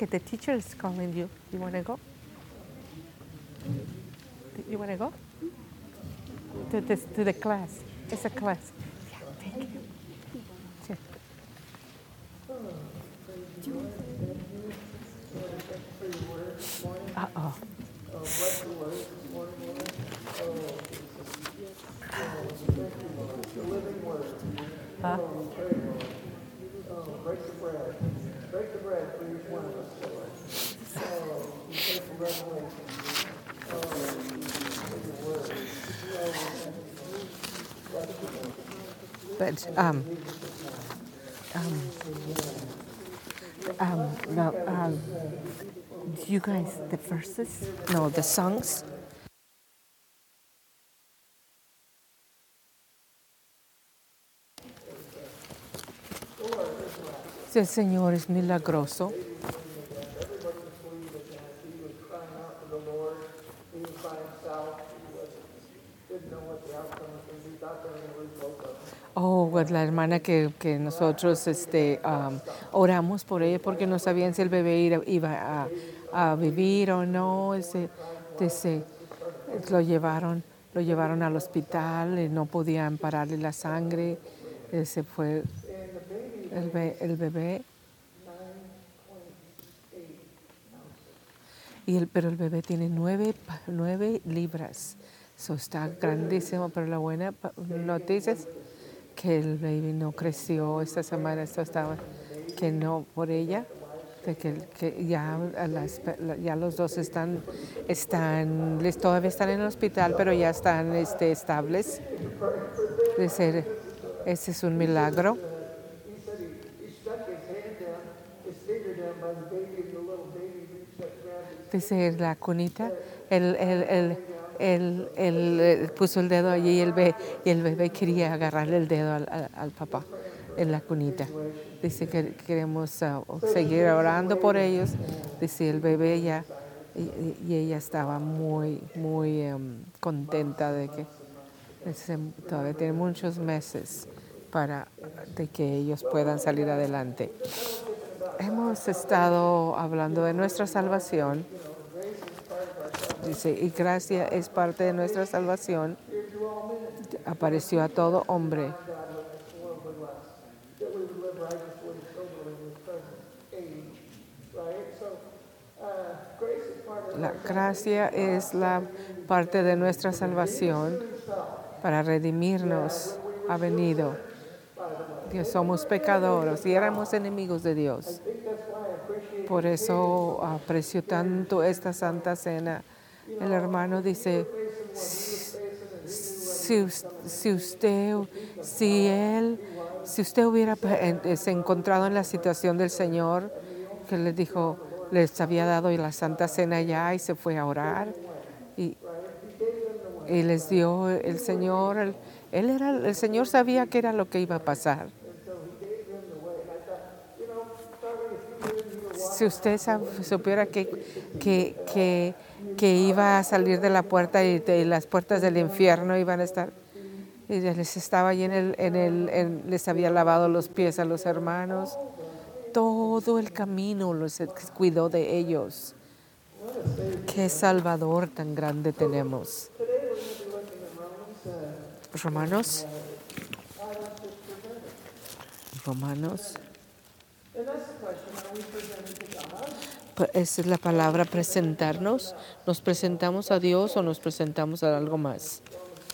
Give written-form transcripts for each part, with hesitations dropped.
Okay, the teacher is calling you. You want to go? You want to go? To the class. It's a class. Yeah, thank you. Sure. Uh-oh. Huh? Break the bread. Break the bread for each one of us, Lord. We take the revelation. But no, you guys, the verses? No, the songs. Si el Señor es milagroso. Oh, pues la hermana que nosotros oramos por ella porque no sabían si el bebé iba a vivir o no. Lo llevaron al hospital y no podían pararle la sangre. Ese fue el bebé. Pero el bebé tiene 9 libras. So está grandísimo, pero la buena noticia es que el baby no creció esta semana. Esto estaba que no por ella, de que ya los dos todavía están en el hospital, pero ya están estables. Ese es un milagro. Dice la cunita, él puso el dedo allí y el bebé quería agarrarle el dedo al papá en la cunita. Dice que queremos seguir orando por ellos. Dice el bebé ya, y ella estaba muy, muy contenta de que todavía tiene muchos meses de que ellos puedan salir adelante. Hemos estado hablando de nuestra salvación. Dice, y gracia es parte de nuestra salvación. Apareció a todo hombre. La gracia es la parte de nuestra salvación para redimirnos. Ha venido. Que somos pecadores y éramos enemigos de Dios. Por eso aprecio tanto esta Santa Cena. El hermano dice, si usted hubiera se encontrado en la situación del Señor, que les dijo, les había dado la Santa Cena ya y se fue a orar y les dio el Señor, el Señor sabía que era lo que iba a pasar. Si usted supiera que iba a salir de la puerta y las puertas del infierno iban a estar, y les estaba allí les había lavado los pies a los hermanos, todo el camino los cuidó de ellos. Qué Salvador tan grande tenemos. Romanos. Esa es la palabra presentarnos. ¿Nos presentamos a Dios o nos presentamos a algo más?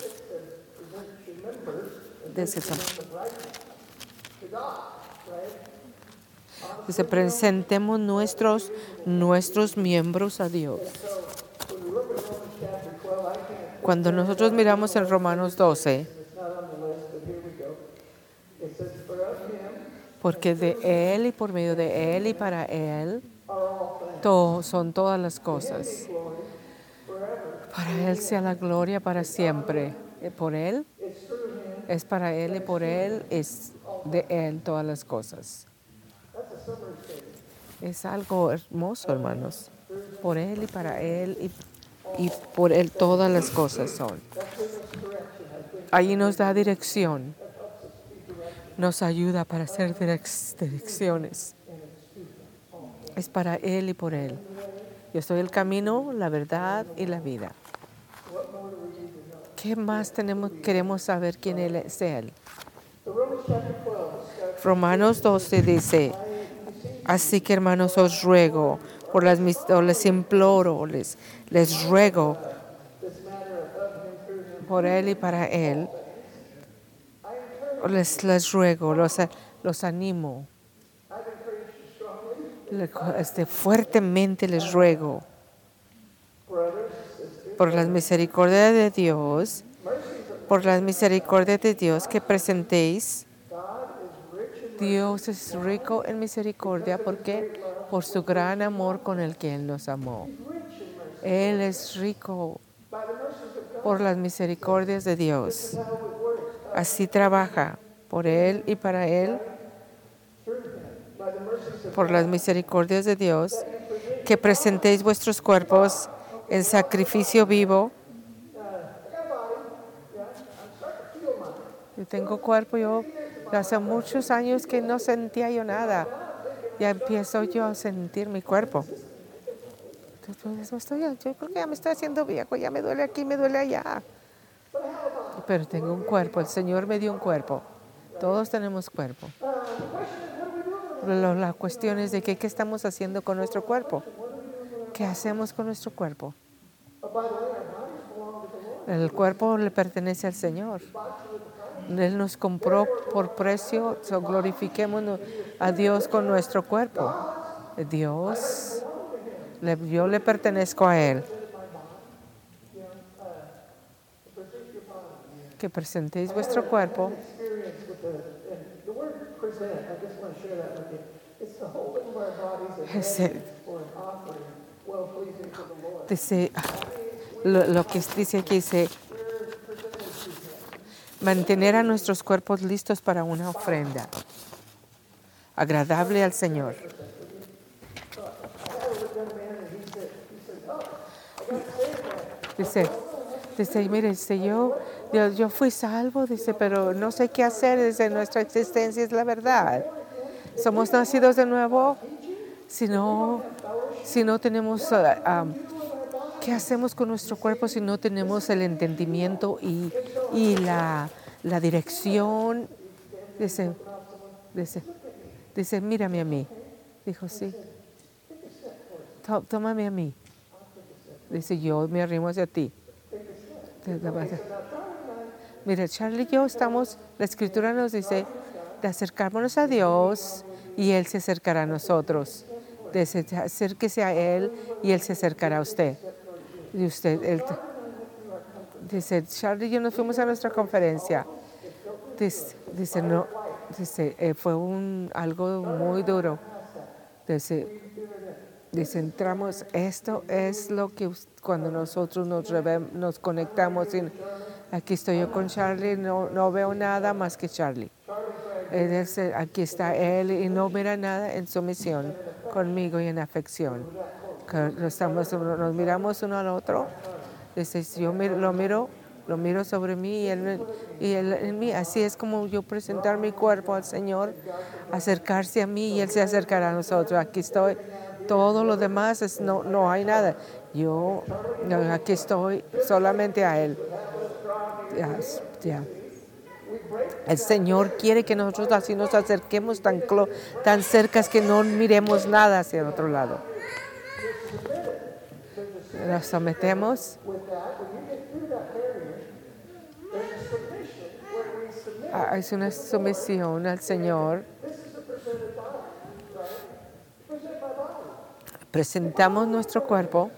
Dice, presentemos nuestros miembros a Dios. Cuando nosotros miramos en Romanos 12, porque de Él y por medio de Él y para Él son todas las cosas. Para Él sea la gloria para siempre. Por Él es para Él y por Él es de Él todas las cosas. Es algo hermoso, hermanos. Por Él y para Él y por Él todas las cosas son. Allí nos da dirección. Nos ayuda para hacer direcciones. Es para Él y por Él. Yo soy el camino, la verdad y la vida. ¿Qué más queremos saber quién es Él? Romanos 12 dice, así que hermanos os ruego, les imploro, les ruego por Él y para Él, les ruego, los animo, fuertemente les ruego, por las misericordias de Dios, que presentéis. Dios es rico en misericordia porque por su gran amor con el que Él nos amó. Él es rico por las misericordias de Dios. Así trabaja por Él y para Él, por las misericordias de Dios, que presentéis vuestros cuerpos en sacrificio vivo. Yo tengo cuerpo, hace muchos años que no sentía yo nada. Ya empiezo yo a sentir mi cuerpo. Yo creo que ya me estoy haciendo viejo, ya me duele aquí, me duele allá. Pero tengo un cuerpo, el Señor me dio un cuerpo. Todos tenemos cuerpo. La cuestión es de qué estamos haciendo con nuestro cuerpo. ¿Qué hacemos con nuestro cuerpo? El cuerpo le pertenece al Señor. Él nos compró por precio, glorifiquémonos a Dios con nuestro cuerpo. Yo le pertenezco a Él. Que presentéis vuestro cuerpo. Dice, lo que dice aquí dice, mantener a nuestros cuerpos listos para una ofrenda agradable al Señor. Dice, mire, yo fui salvo, dice, pero no sé qué hacer, dice, nuestra existencia es la verdad. Somos nacidos de nuevo, si no tenemos, ¿qué hacemos con nuestro cuerpo si no tenemos el entendimiento y la dirección? Dice, mírame a mí. Dijo, sí. Tómame a mí. Dice, yo me arrimo hacia ti. Mira, Charlie y yo estamos, la Escritura nos dice de acercarnos a Dios y Él se acercará a nosotros. Acérquese a Él y Él se acercará a usted. Y dice, Charlie y yo nos fuimos a nuestra conferencia. Fue algo muy duro. Entramos, esto es lo que cuando nosotros nos conectamos, aquí estoy yo con Charlie, no veo nada más que Charlie. Aquí está Él y no mira nada en sumisión conmigo y en afección. Nos miramos uno al otro. Yo lo miro sobre mí y él en mí. Así es como yo presentar mi cuerpo al Señor, acercarse a mí y Él se acercará a nosotros. Aquí estoy. Todo lo demás no hay nada. Yo aquí estoy solamente a Él. El Señor quiere que nosotros así nos acerquemos tan cerca que no miremos nada hacia el otro lado. Nos sometemos. Es una sumisión al Señor. Presentamos nuestro cuerpo.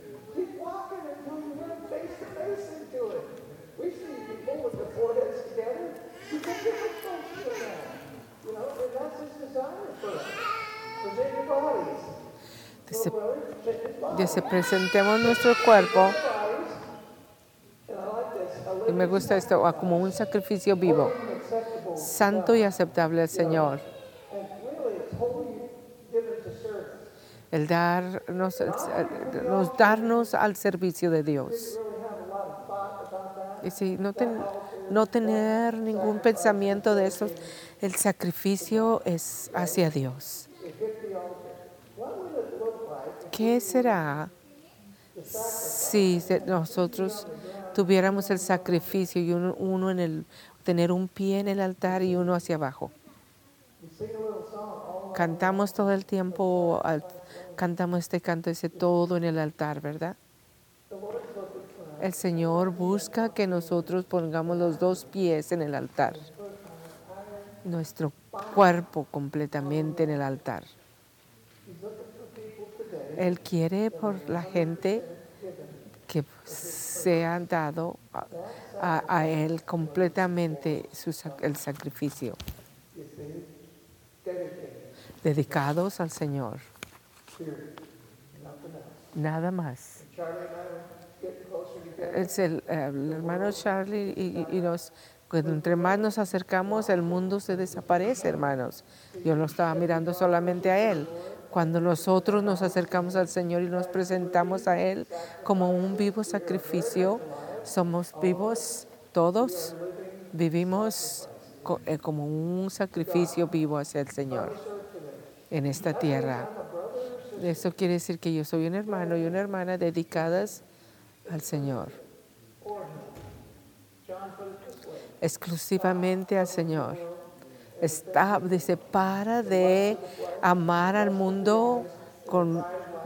Dice, presentemos nuestro cuerpo. Y me gusta esto, como un sacrificio vivo, santo y aceptable al Señor. El darnos al servicio de Dios. Y si no tener ningún pensamiento de eso, el sacrificio es hacia Dios. ¿qué será si nosotros tuviéramos el sacrificio y uno en el, tener un pie en el altar y uno hacia abajo? Cantamos todo el tiempo, cantamos este canto, dice todo en el altar, ¿verdad? El Señor busca que nosotros pongamos los dos pies en el altar, nuestro cuerpo completamente en el altar. Él quiere por la gente que se han dado a Él completamente el sacrificio, dedicados al Señor, nada más. Es el hermano Charlie y cuando entre más nos acercamos, el mundo se desaparece, hermanos. Yo no estaba mirando solamente a Él. Cuando nosotros nos acercamos al Señor y nos presentamos a Él como un vivo sacrificio, somos vivos todos, vivimos como un sacrificio vivo hacia el Señor en esta tierra. Eso quiere decir que yo soy un hermano y una hermana dedicadas al Señor, exclusivamente al Señor. Dice, para de amar al mundo con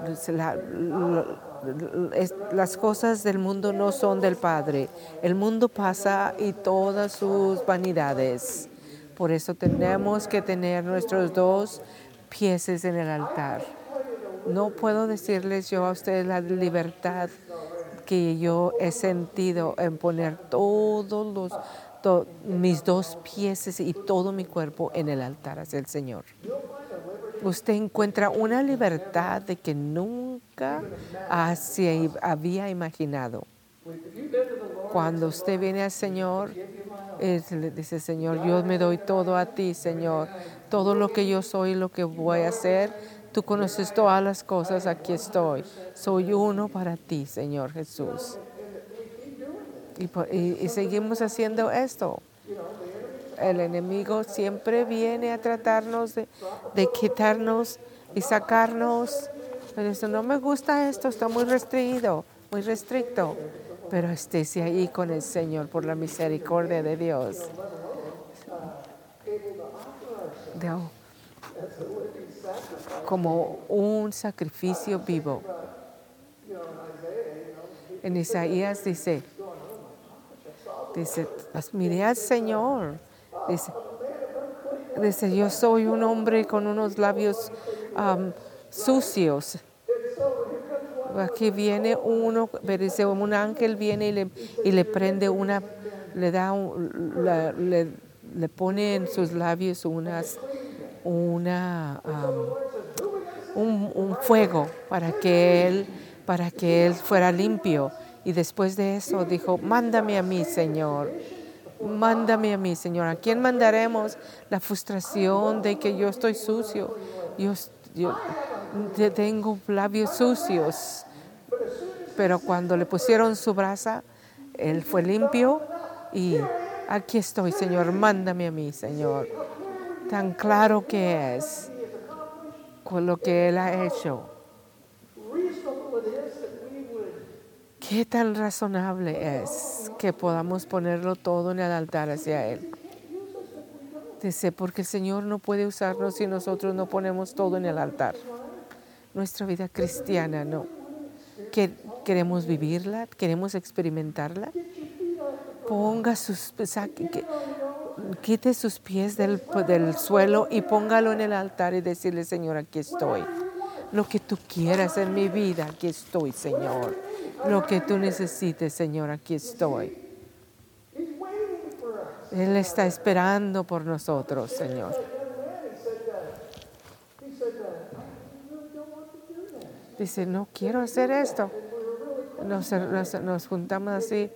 las cosas del mundo no son del Padre. El mundo pasa y todas sus vanidades. Por eso tenemos que tener nuestros dos pies en el altar. No puedo decirles yo a ustedes la libertad que yo he sentido en poner todos mis dos pies y todo mi cuerpo en el altar hacia el Señor. Usted encuentra una libertad de que nunca se había imaginado. Cuando usted viene al Señor, le dice, Señor, yo me doy todo a ti, Señor. Todo lo que yo soy, lo que voy a hacer, tú conoces todas las cosas, aquí estoy. Soy uno para ti, Señor Jesús. Y seguimos haciendo esto. El enemigo siempre viene a tratarnos de quitarnos y sacarnos. Pero eso no me gusta esto, está muy restringido, muy restricto. Pero estése ahí con el Señor por la misericordia de Dios. Como un sacrificio vivo. En Isaías dice, miré al Señor. Dice, yo soy un hombre con unos labios sucios. Aquí viene uno, dice, un ángel viene y le prende le pone en sus labios un fuego para que él fuera limpio. Y después de eso dijo, mándame a mí, Señor. Mándame a mí, Señor. ¿A quién mandaremos? La frustración de que yo estoy sucio. Yo tengo labios sucios. Pero cuando le pusieron su brasa, él fue limpio y aquí estoy, Señor. Mándame a mí, Señor. Tan claro que es con lo que Él ha hecho. Qué tan razonable es que podamos ponerlo todo en el altar hacia Él. Dice, porque el Señor no puede usarnos si nosotros no ponemos todo en el altar. Nuestra vida cristiana, no. ¿Queremos vivirla? ¿Queremos experimentarla? Quite sus pies del suelo y póngalo en el altar y decirle, Señor, aquí estoy. Lo que tú quieras en mi vida, aquí estoy, Señor. Lo que tú necesites, Señor, aquí estoy. Él está esperando por nosotros, Señor. Dice, no quiero hacer esto. Nos juntamos así.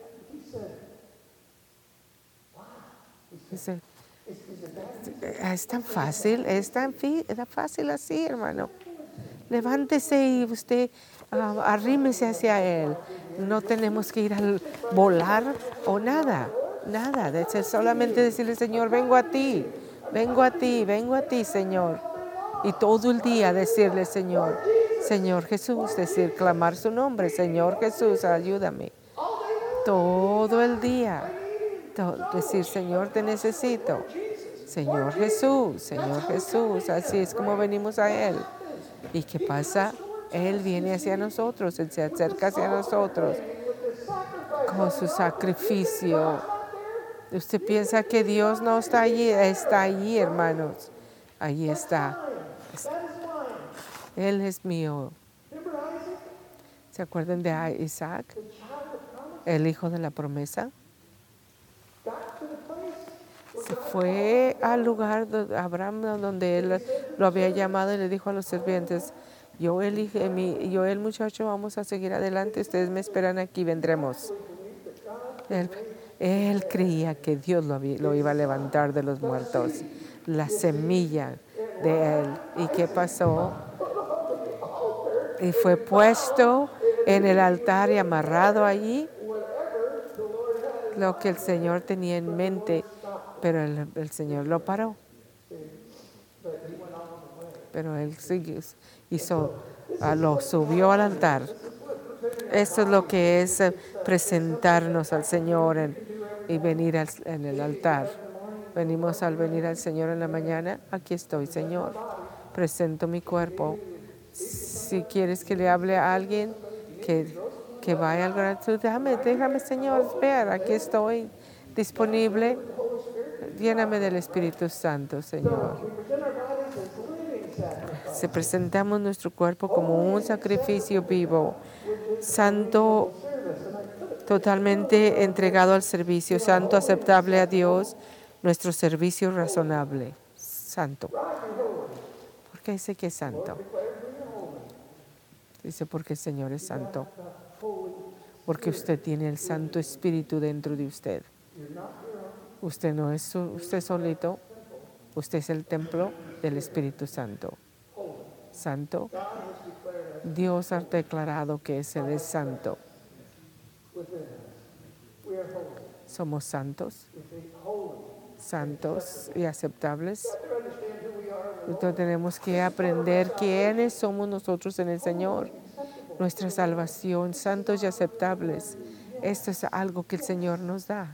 Dice, es tan fácil, es tan fácil así, hermano. Levántese y usted arrímese hacia Él. No tenemos que ir a volar o nada. Es solamente decirle, Señor, vengo a ti, vengo a ti, Señor. Y todo el día decirle, Señor, Señor Jesús, decir, clamar su nombre, Señor Jesús, ayúdame. Todo el día, decir, Señor, te necesito. Señor Jesús, así es como venimos a Él. ¿Y qué pasa? Él viene hacia nosotros, Él se acerca hacia nosotros con su sacrificio. ¿Usted piensa que Dios no está allí? Está allí, hermanos. Allí está. Él es mío. ¿Se acuerdan de Isaac? El hijo de la promesa. Se fue al lugar de Abraham donde él lo había llamado y le dijo a los sirvientes, yo el muchacho vamos a seguir adelante, ustedes me esperan aquí, vendremos. Él creía que Dios lo iba a levantar de los muertos, la semilla de él. ¿Y qué pasó? Y fue puesto en el altar y amarrado allí lo que el Señor tenía en mente, pero el Señor lo paró. Pero él lo subió al altar. Esto es lo que es presentarnos al Señor y venir en el altar. Venimos al venir al Señor en la mañana. Aquí estoy, Señor. Presento mi cuerpo. Si quieres que le hable a alguien que vaya al gran, déjame, Señor, ver. Aquí estoy disponible. Lléname del Espíritu Santo, Señor. Se presentamos nuestro cuerpo como un sacrificio vivo, santo, totalmente entregado al servicio, santo, aceptable a Dios, nuestro servicio razonable, santo. ¿Por qué dice que es santo? Dice porque el Señor es santo, porque usted tiene el Santo Espíritu dentro de usted. Usted no es usted solito, usted es el templo del Espíritu Santo. Santo, Dios ha declarado que Él es santo. Somos santos y aceptables. Entonces tenemos que aprender quiénes somos nosotros en el Señor, nuestra salvación, santos y aceptables. Esto es algo que el Señor nos da.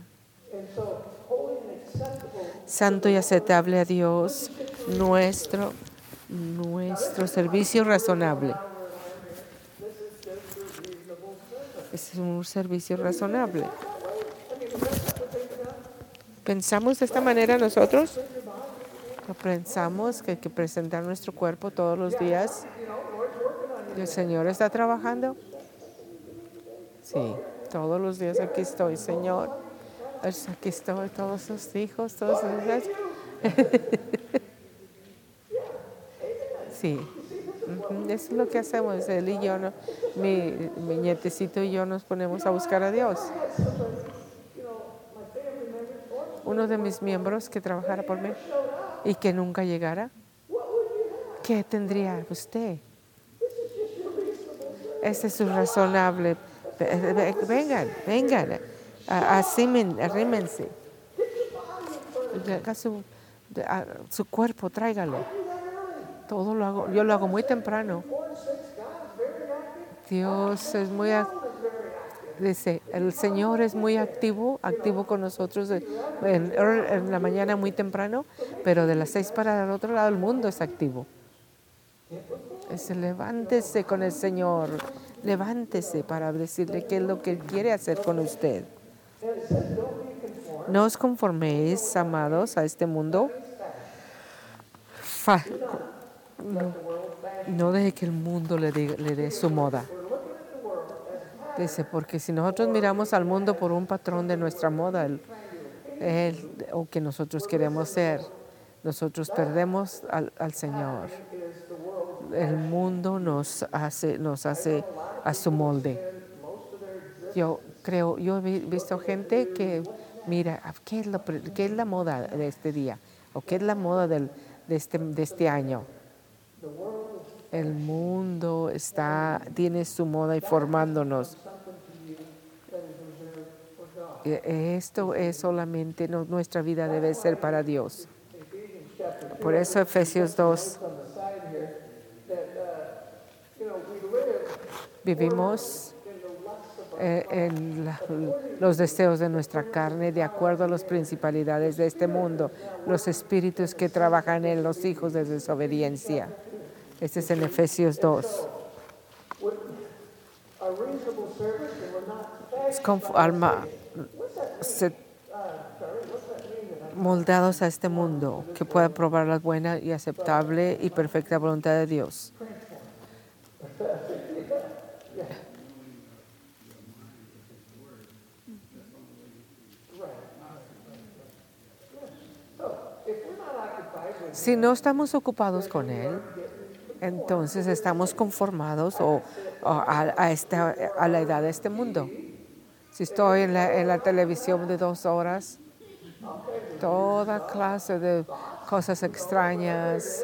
Santo y aceptable a Dios, nuestro servicio razonable. Es un servicio razonable. ¿Pensamos de esta manera nosotros? Pensamos que hay que presentar nuestro cuerpo todos los días. ¿El Señor está trabajando? Sí, todos los días aquí estoy, Señor. Aquí estoy, todos sus hijos, todos sus hijas. Sí, eso es lo que hacemos. Él y yo, mi nietecito y yo nos ponemos a buscar a Dios. Uno de mis miembros que trabajara por mí y que nunca llegara, ¿qué tendría usted? Ese es su razonable. Vengan, arrímense. Su cuerpo, tráigalo. Todo lo hago, yo lo hago muy temprano. Dios es muy dice, el Señor es muy activo con nosotros en la mañana muy temprano, pero de las 6 para el otro lado del mundo es activo. Levántese con el Señor, levántese para decirle qué es lo que Él quiere hacer con usted. No os conforméis, amados, a este mundo. No deje que el mundo le dé su moda. Dice, porque si nosotros miramos al mundo por un patrón de nuestra moda, o que nosotros queremos ser, nosotros perdemos al Señor. El mundo nos hace a su molde. Yo he visto gente que mira, ¿qué es la moda de este día? ¿O qué es la moda de este año? El mundo tiene su moda y formándonos. Esto es solamente, nuestra vida debe ser para Dios. Por eso Efesios 2. Vivimos en los deseos de nuestra carne, de acuerdo a las principalidades de este mundo, los espíritus que trabajan en los hijos de desobediencia. Este es en Efesios 2. Moldados a este mundo, que puedan probar la buena y aceptable y perfecta voluntad de Dios. Si no estamos ocupados con Él, entonces estamos conformados a la edad de este mundo. Si estoy en la televisión de 2 horas, toda clase de cosas extrañas,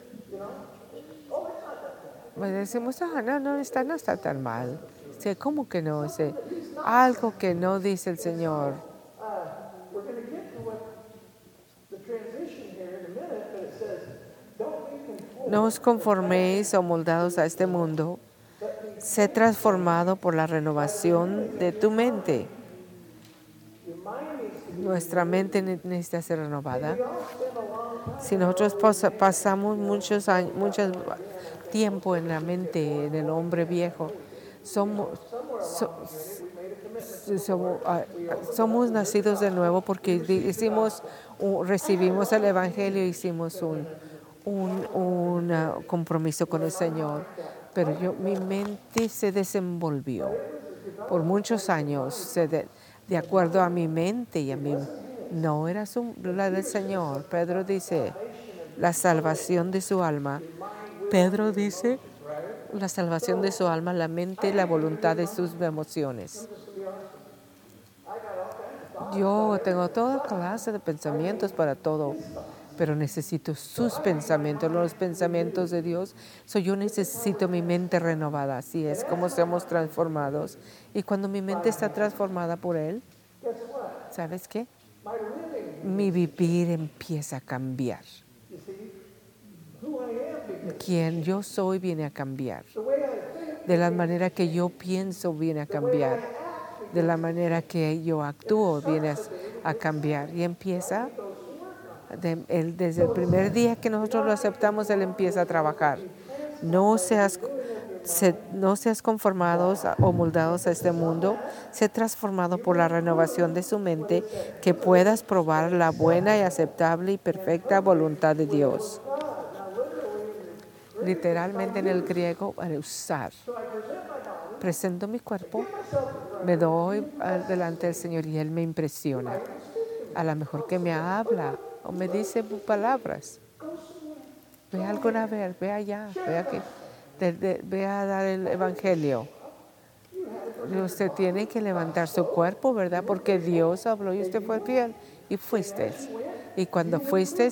pues decimos, no está tan mal. Sí, ¿cómo que no? Sí, algo que no dice el Señor. No os conforméis o moldados a este mundo, sé transformado por la renovación de tu mente. Nuestra mente necesita ser renovada. Si nosotros pasamos mucho tiempo en la mente, en el hombre viejo, somos nacidos de nuevo porque recibimos el Evangelio, hicimos un compromiso con el Señor. Pero mi mente se desenvolvió por muchos años, de acuerdo a mi mente y a mí. No era la del Señor. Pedro dice, la salvación de su alma. Pedro dice, la salvación de su alma, la mente, la voluntad de sus emociones. Yo tengo toda clase de pensamientos para todo, pero necesito sus pensamientos, los pensamientos de Dios. Yo necesito mi mente renovada, así es como somos transformados. Y cuando mi mente está transformada por Él, ¿sabes qué? Mi vivir empieza a cambiar. Quien yo soy viene a cambiar. De la manera que yo pienso viene a cambiar. De la manera que yo actúo viene a cambiar. Y empieza, desde el primer día que nosotros lo aceptamos, Él empieza a trabajar. No seas conformados o moldados a este mundo, sé transformado por la renovación de su mente, que puedas probar la buena y aceptable y perfecta voluntad de Dios. Literalmente en el griego, para usar. Presento mi cuerpo, me doy delante del Señor y Él me impresiona. A lo mejor que me habla o me dice palabras. Ve alguna vez, ve allá, ve aquí. Ve a dar el Evangelio. Usted tiene que levantar su cuerpo, ¿verdad? Porque Dios habló y usted fue fiel y fuiste. Y cuando fuiste,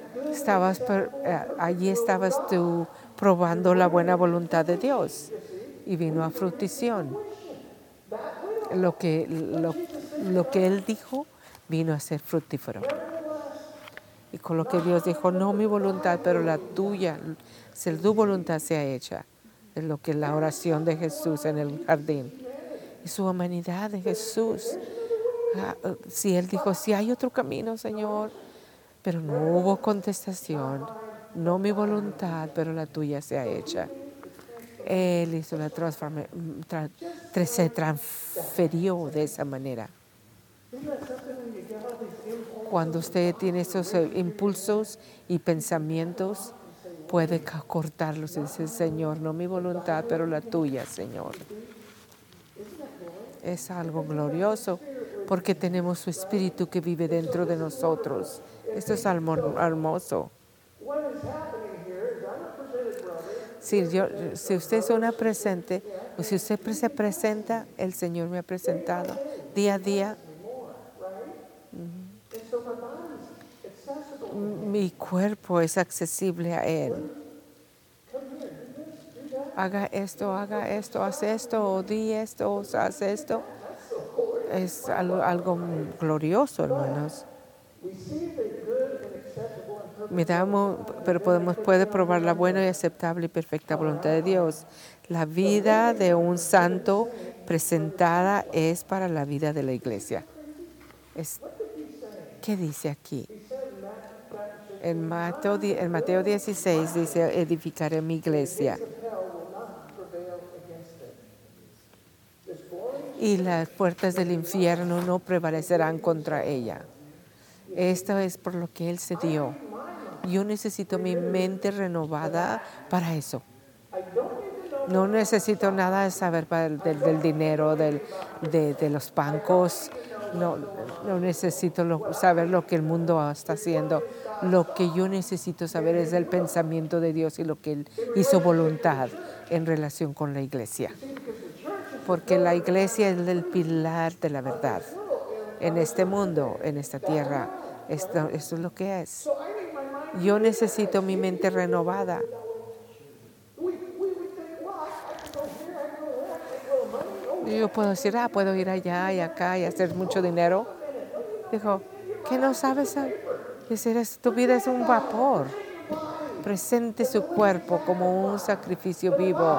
allí estabas tú probando la buena voluntad de Dios y vino a fruición. Lo que Él dijo vino a ser fructífero. Y con lo que Dios dijo, no mi voluntad, pero la tuya, si tu voluntad sea hecha. Es lo que la oración de Jesús en el jardín. Y su humanidad de Jesús. Si Él dijo, si hay otro camino, Señor, pero no hubo contestación. No mi voluntad, pero la tuya sea hecha. Él hizo la transformación, se transfirió de esa manera. Cuando usted tiene esos impulsos y pensamientos, puede cortarlos y decir, Señor, no mi voluntad, pero la tuya, Señor. Es algo glorioso porque tenemos su Espíritu que vive dentro de nosotros. Esto es hermoso. Si usted es una presente, o si usted se presenta, el Señor me ha presentado día a día. Mi cuerpo es accesible a Él. Haga esto, haz esto, o di esto, o haz esto. Es algo glorioso, hermanos. Pero puede probar la buena y aceptable y perfecta voluntad de Dios. La vida de un santo presentada es para la vida de la iglesia. ¿Qué dice aquí? En Mateo 16 dice, edificaré mi iglesia. Y las puertas del infierno no prevalecerán contra ella. Esto es por lo que Él se dio. Yo necesito mi mente renovada para eso. No necesito nada de saber del dinero, de los bancos. No necesito saber lo que el mundo está haciendo. Lo que yo necesito saber es el pensamiento de Dios y lo que Él hizo voluntad en relación con la iglesia. Porque la iglesia es el pilar de la verdad. En este mundo, en esta tierra, esto es lo que es. Yo necesito mi mente renovada. Yo puedo decir, puedo ir allá y acá y hacer mucho dinero. Dijo, ¿qué no sabes? Decir, tu vida es un vapor. Presente su cuerpo como un sacrificio vivo.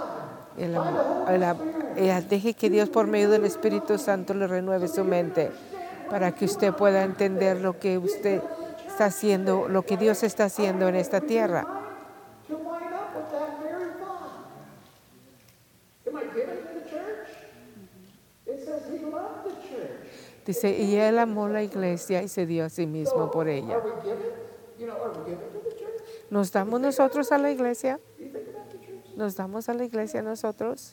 Deje que Dios por medio del Espíritu Santo le renueve su mente para que usted pueda entender lo que usted está haciendo, lo que Dios está haciendo en esta tierra. Dice, y Él amó la iglesia y se dio a sí mismo por ella. ¿Nos damos nosotros a la iglesia? ¿Nos damos a la iglesia nosotros?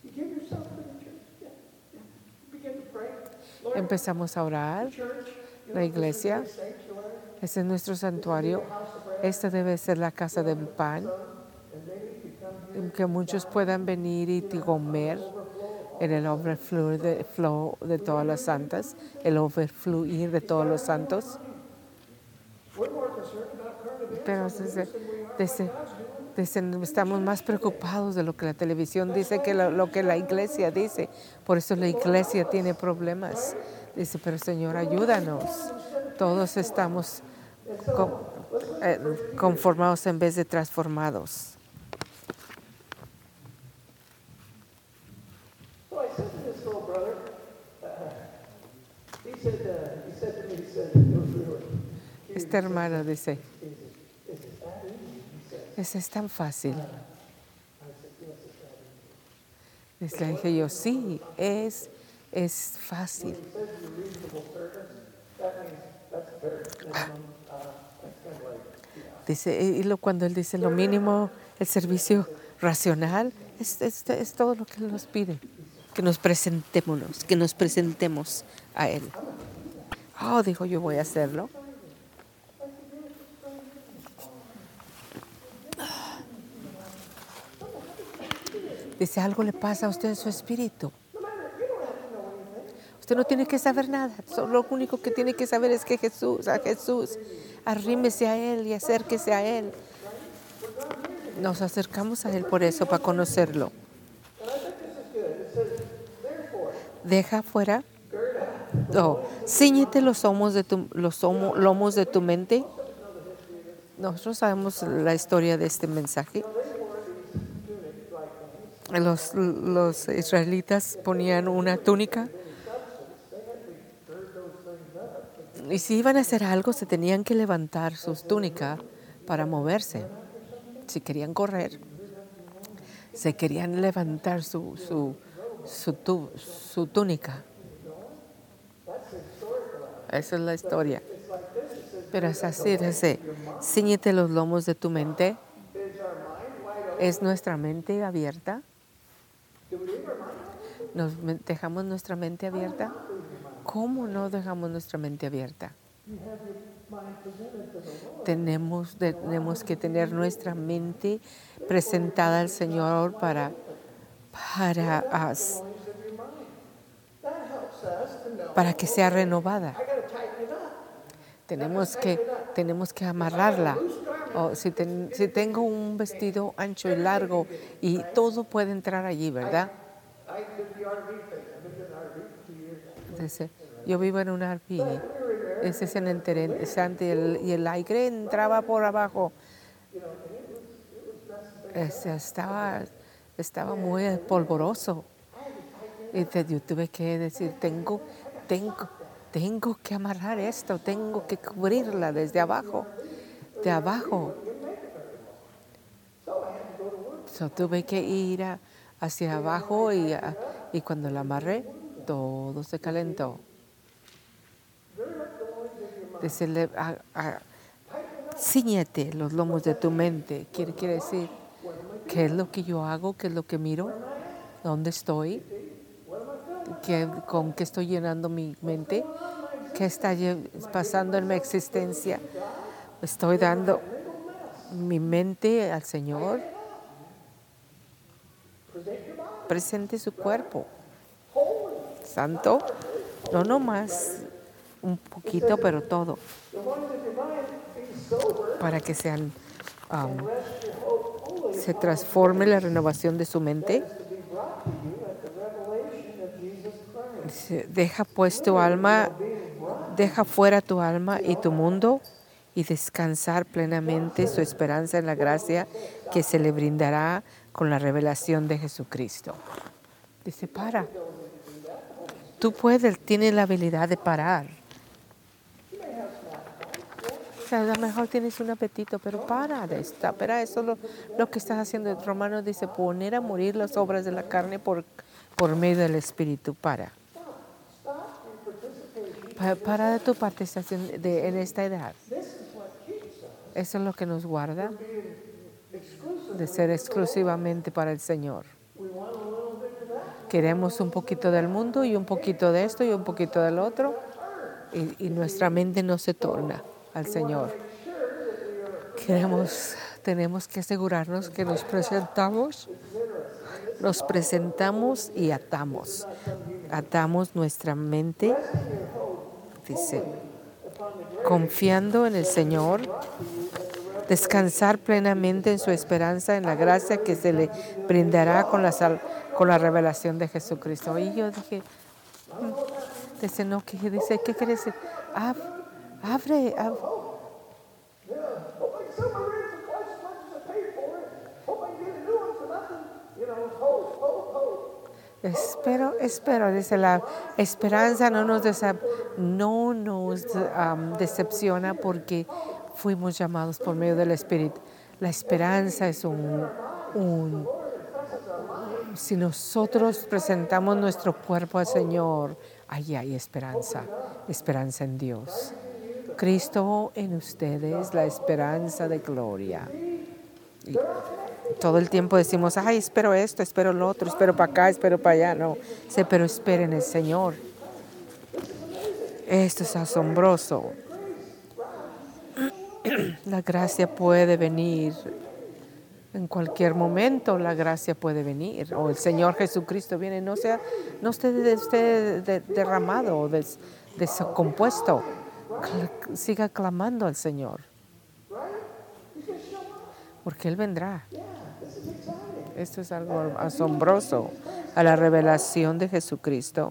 Empezamos a orar. La iglesia, ese es nuestro santuario. Esta debe ser la casa del pan, que muchos puedan venir y comer en el overflow de todas las santas, el overfluir de todos los santos. Pero estamos más preocupados de lo que la televisión dice que lo que la iglesia dice. Por eso la iglesia tiene problemas. Dice, pero Señor, ayúdanos. Todos estamos conformados en vez de transformados. Este hermano dice, es tan fácil. Le dije yo, sí, es fácil. Dice, cuando él dice lo mínimo, el servicio racional, es todo lo que él nos pide. Que nos presentemos a Él. Dijo, yo voy a hacerlo. Dice, algo le pasa a usted en su espíritu. Usted no tiene que saber nada. Lo único que tiene que saber es que Jesús, arrímese a Él y acérquese a Él. Nos acercamos a Él por eso, para conocerlo. Deja afuera. Cíñete los lomos de tu mente. Nosotros sabemos la historia de este mensaje. Los israelitas ponían una túnica y si iban a hacer algo se tenían que levantar sus túnicas para moverse. Si querían correr, se querían levantar su túnica. Esa es la historia. Pero es así, dice, cíñete los lomos de tu mente. ¿Es nuestra mente abierta? ¿Nos dejamos nuestra mente abierta? ¿Cómo no dejamos nuestra mente abierta? Tenemos que tener nuestra mente presentada al Señor para que sea renovada. Tenemos que amarrarla. Si tengo un vestido ancho y largo y todo puede entrar allí, ¿verdad? Yo vivo en un RV Ese es el interesante. Y el aire entraba por abajo. Estaba muy polvoroso. Y yo tuve que decir, tengo que amarrar esto, tengo que cubrirla desde abajo, de abajo. Tuve que ir hacia abajo y cuando la amarré, todo se calentó. Decirle, ciñete los lomos de tu mente. Quiere decir, ¿qué es lo que yo hago? ¿Qué es lo que miro? ¿Dónde estoy? ¿Con qué estoy llenando mi mente? ¿Qué está pasando en mi existencia? ¿Estoy dando mi mente al Señor? Presente su cuerpo santo, no nomás un poquito, pero todo, para que se transforme la renovación de su mente. Deja pues tu alma, deja fuera tu alma y tu mundo y descansar plenamente su esperanza en la gracia que se le brindará con la revelación de Jesucristo. Dice, para. Tú puedes, tienes la habilidad de parar. O sea, a lo mejor tienes un apetito, pero para de esta. Pero eso es lo que estás haciendo. El Romano dice, poner a morir las obras de la carne por medio del Espíritu. Para de tu participación en esta edad. Eso es lo que nos guarda de ser exclusivamente para el Señor. Queremos un poquito del mundo y un poquito de esto y un poquito del otro y nuestra mente no se torna al Señor. Tenemos que asegurarnos que nos presentamos y atamos. Atamos nuestra mente, dice, confiando en el Señor, descansar plenamente en su esperanza, en la gracia que se le brindará con la revelación de Jesucristo. Y yo dije, dice, no, ¿qué dice? ¿Qué quiere decir? Abre. Espero, dice, la esperanza no nos decepciona porque fuimos llamados por medio del Espíritu. La esperanza es si nosotros presentamos nuestro cuerpo al Señor, allí hay esperanza en Dios. Cristo en ustedes, la esperanza de gloria. Y todo el tiempo decimos, espero esto, espero lo otro, espero para acá, espero para allá. No, pero esperen el Señor. Esto es asombroso. La gracia puede venir en cualquier momento. La gracia puede venir. O el Señor Jesucristo viene. No esté derramado o descompuesto. Siga clamando al Señor. Porque Él vendrá. Esto es algo asombroso. A la revelación de Jesucristo.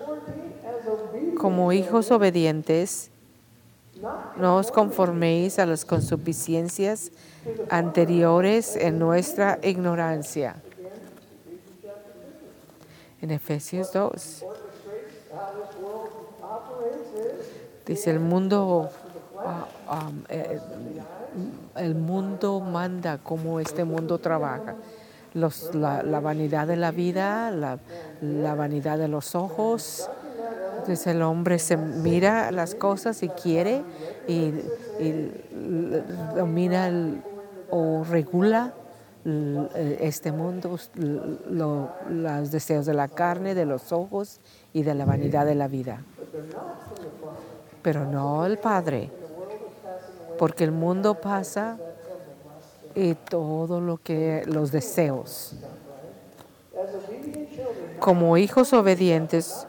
Como hijos obedientes, no os conforméis a las consuficiencias anteriores en nuestra ignorancia. En Efesios 2 dice, el mundo manda cómo este mundo trabaja. La vanidad de la vida, la vanidad de los ojos. Entonces el hombre se mira las cosas y quiere y domina o regula este mundo, los deseos de la carne, de los ojos y de la vanidad de la vida. Pero no el Padre, porque el mundo pasa y todo los deseos. Como hijos obedientes,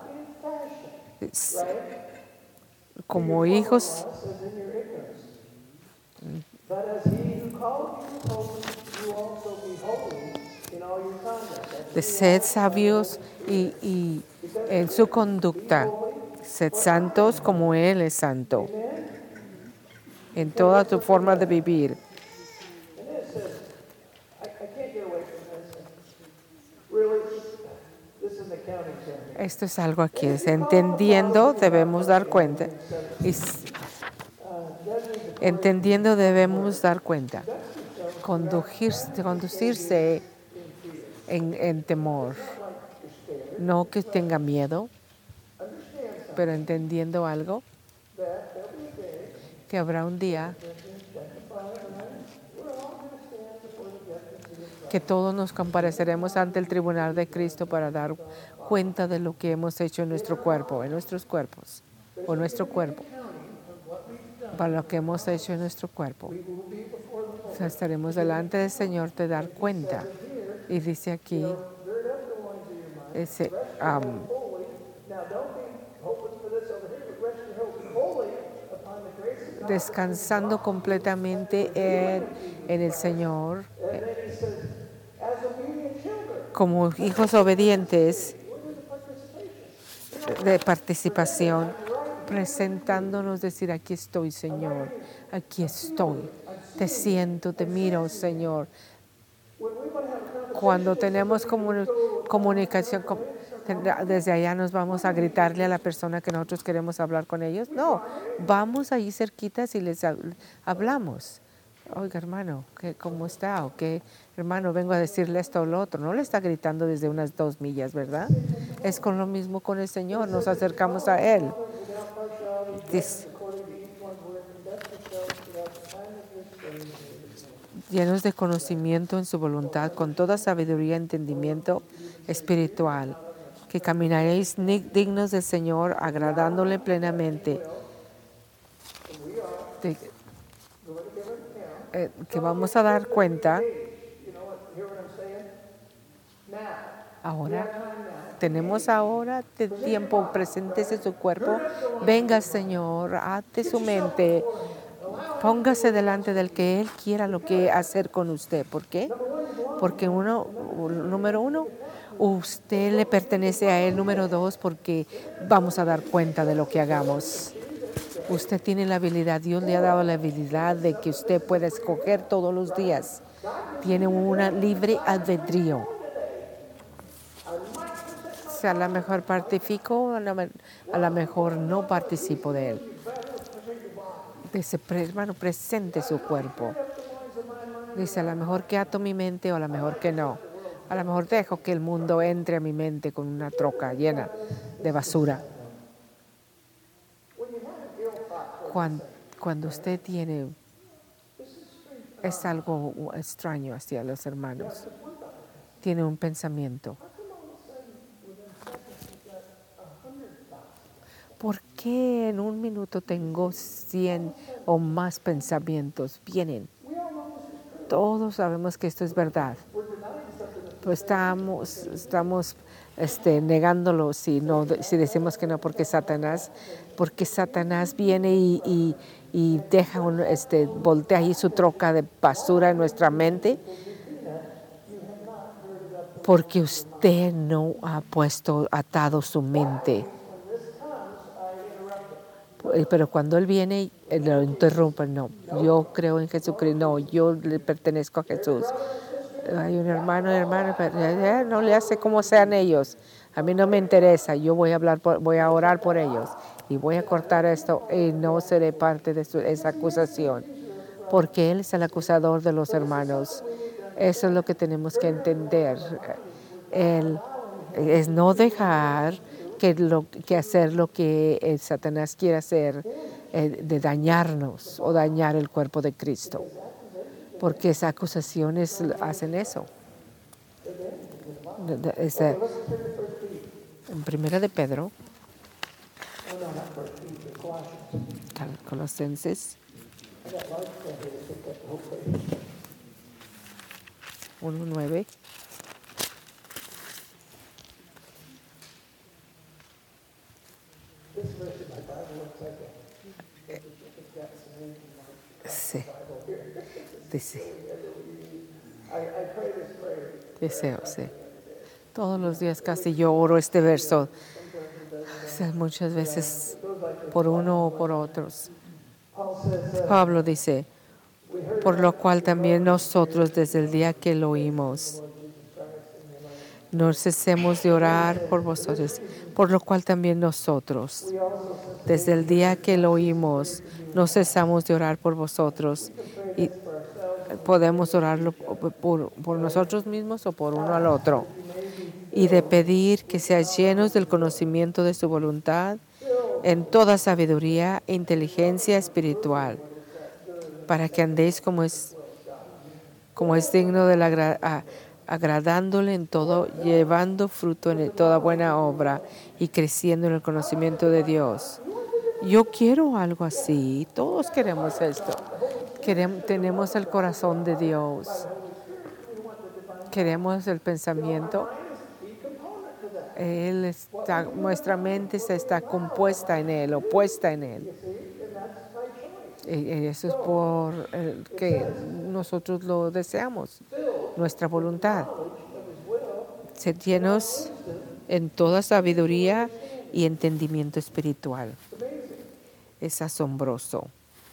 sed sabios y en su conducta, Sed santos como Él es santo. En toda tu forma de vivir. And then it says, I can't get away from this. Really, this is an accounting term. Esto es algo aquí. Es entendiendo debemos dar cuenta. Y entendiendo debemos dar cuenta. Conducirse en temor. No que tenga miedo, pero entendiendo algo, que habrá un día que todos nos compareceremos ante el tribunal de Cristo para dar cuenta de lo que hemos hecho en nuestro cuerpo, en nuestros cuerpos, o nuestro cuerpo, para lo que hemos hecho en nuestro cuerpo. O sea, estaremos delante del Señor de dar cuenta. Y dice aquí, descansando completamente en el Señor, como hijos obedientes de participación, presentándonos, decir, aquí estoy, Señor, aquí estoy, te siento, te miro, Señor. Cuando tenemos comunicación, desde allá nos vamos a gritarle a la persona que nosotros queremos hablar con ellos. No, vamos ahí cerquitas y les hablamos. Oiga, hermano, ¿cómo está? O qué, hermano, vengo a decirle esto o lo otro. No le está gritando desde unas 2 millas, ¿verdad? Es con lo mismo con el Señor, nos acercamos a Él. Llenos de conocimiento en su voluntad, con toda sabiduría y entendimiento espiritual, que caminaréis dignos del Señor, agradándole plenamente. Que vamos a dar cuenta. Ahora, tenemos ahora de tiempo presentes en su cuerpo. Venga, Señor, hazte su mente. Póngase delante del que Él quiera lo que hacer con usted. ¿Por qué? Porque número uno, usted le pertenece a Él. Número 2, porque vamos a dar cuenta de lo que hagamos. Usted tiene la habilidad, Dios le ha dado la habilidad de que usted pueda escoger todos los días. Tiene una libre albedrío. O sea, a lo mejor participo, a lo mejor no participo de Él. Dice, hermano, presente su cuerpo. Dice, a lo mejor que ato mi mente o a lo mejor que no. A lo mejor dejo que el mundo entre a mi mente con una troca llena de basura. Cuando usted tiene, es algo extraño hacia los hermanos. Tiene un pensamiento. ¿Por qué en un minuto tengo 100 o más pensamientos? Vienen. Todos sabemos que esto es verdad. Pues estamos negándolo si decimos que no, porque Satanás viene y deja voltea ahí su troca de basura en nuestra mente, porque usted no ha atado su mente. Pero cuando Él viene, lo interrumpe. No, yo creo en Jesucristo. No, yo le pertenezco a Jesús. Hay un hermano, pero no le hace como sean ellos. A mí no me interesa. Yo voy a orar por ellos y voy a cortar esto y no seré parte de esa acusación, porque Él es el acusador de los hermanos. Eso es lo que tenemos que entender. Él es no dejar que hacer lo que Satanás quiere hacer, de dañarnos o dañar el cuerpo de Cristo, porque esas acusaciones hacen eso. En Primera de Pedro, Colosenses 1:9. Sí. Deseo, sí. Todos los días casi yo oro este verso. muchas veces por uno o por otros. Paul says, Pablo dice, we heard por lo cual también nosotros desde el día que lo oímos, no cesemos de orar por vosotros, por lo cual también nosotros, desde el día que lo oímos, no cesamos de orar por vosotros. Y podemos orarlo por nosotros mismos o por uno al otro. Y de pedir que seáis llenos del conocimiento de su voluntad en toda sabiduría e inteligencia espiritual, para que andéis como es digno de agradándole en todo, llevando fruto en toda buena obra y creciendo en el conocimiento de Dios. Yo quiero algo así. Todos queremos esto. Tenemos el corazón de Dios. Queremos el pensamiento. Nuestra mente está compuesta en Él, o puesta en Él. Y eso es por que nosotros lo deseamos, nuestra voluntad. Ser llenos en toda sabiduría y entendimiento espiritual. Es asombroso.